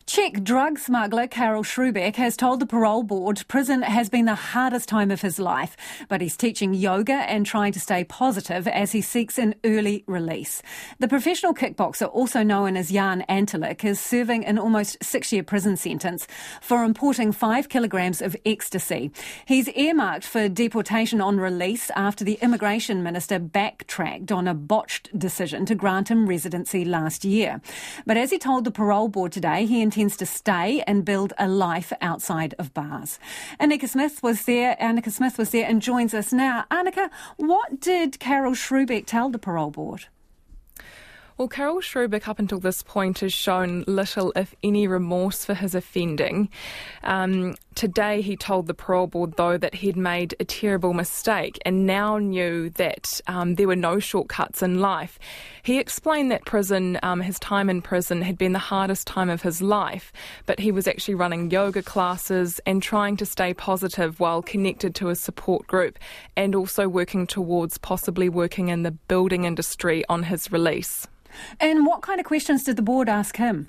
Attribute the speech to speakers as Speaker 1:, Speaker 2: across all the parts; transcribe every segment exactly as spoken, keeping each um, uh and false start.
Speaker 1: Czech drug smuggler Karel Srubeck has told the parole board prison has been the hardest time of his life, but he's teaching yoga and trying to stay positive as he seeks an early release. The professional kickboxer, also known as Jan Antalik, is serving an almost six-year prison sentence for importing five kilograms of ecstasy. He's earmarked for deportation on release after the immigration minister backtracked on a botched decision to grant him residency last year. But as he told the parole board today, he intends to stay and build a life outside of bars. Annika Smith was there. Annika Smith was there and joins us now. Annika, what did Karel Srubeck tell the parole board?
Speaker 2: Well, Karel Srubeck up until this point has shown little, if any, remorse for his offending. Um, today he told the parole board, though, that he'd made a terrible mistake and now knew that um, there were no shortcuts in life. He explained that prison, um, his time in prison had been the hardest time of his life, but he was actually running yoga classes and trying to stay positive while connected to a support group and also working towards possibly working in the building industry on his release.
Speaker 1: And what kind of questions did the board ask him?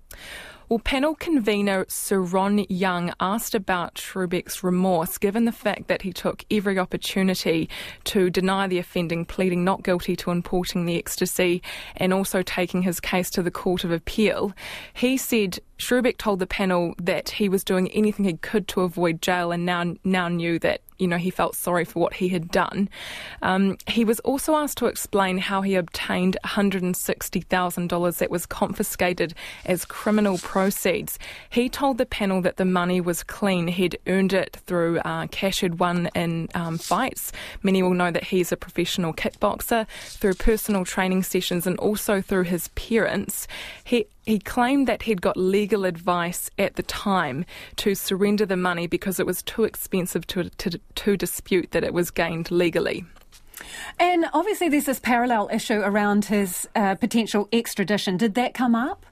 Speaker 2: Well, panel convener Sir Ron Young asked about Srubeck's remorse, given the fact that he took every opportunity to deny the offending, pleading not guilty to importing the ecstasy and also taking his case to the Court of Appeal. He said Srubeck told the panel that he was doing anything he could to avoid jail and now now knew that, you know, he felt sorry for what he had done. Um, he was also asked to explain how he obtained one hundred sixty thousand dollars that was confiscated as criminal proceeds. He told the panel that the money was clean. He'd earned it through uh, cash he'd won in um, fights. Many will know that he's a professional kickboxer, through personal training sessions and also through his parents. He He claimed that he'd got legal advice at the time to surrender the money because it was too expensive to, to, to dispute that it was gained legally.
Speaker 1: And obviously there's this parallel issue around his uh, potential extradition. Did that come up?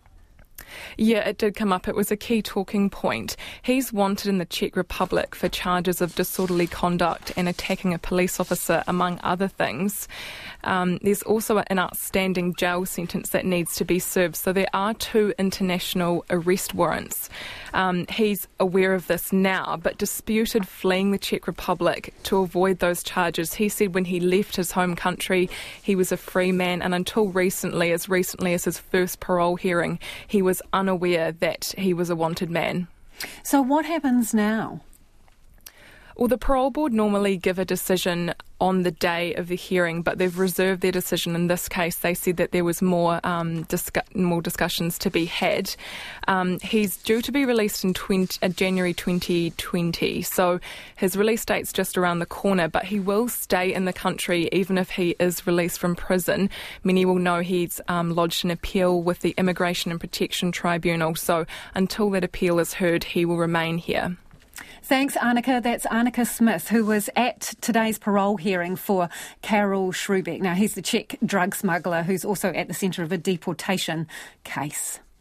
Speaker 2: Yeah, it did come up. It was a key talking point. He's wanted in the Czech Republic for charges of disorderly conduct and attacking a police officer, among other things. Um, there's also an outstanding jail sentence that needs to be served. So there are two international arrest warrants. Um, he's aware of this now, but disputed fleeing the Czech Republic to avoid those charges. He said when he left his home country, he was a free man, and until recently, as recently as his first parole hearing, he was unaware that he was a wanted man.
Speaker 1: So what happens now?
Speaker 2: Well, the parole board normally give a decision on the day of the hearing, but they've reserved their decision. In this case, they said that there was more um, discu- more discussions to be had. Um, he's due to be released in twenty, uh, January twenty twenty, so his release date's just around the corner, but he will stay in the country even if he is released from prison. Many will know he's um, lodged an appeal with the Immigration and Protection Tribunal, so until that appeal is heard, he will remain here.
Speaker 1: Thanks, Annika. That's Annika Smith, who was at today's parole hearing for Karel Srubeck. Now, he's the Czech drug smuggler who's also at the centre of a deportation case.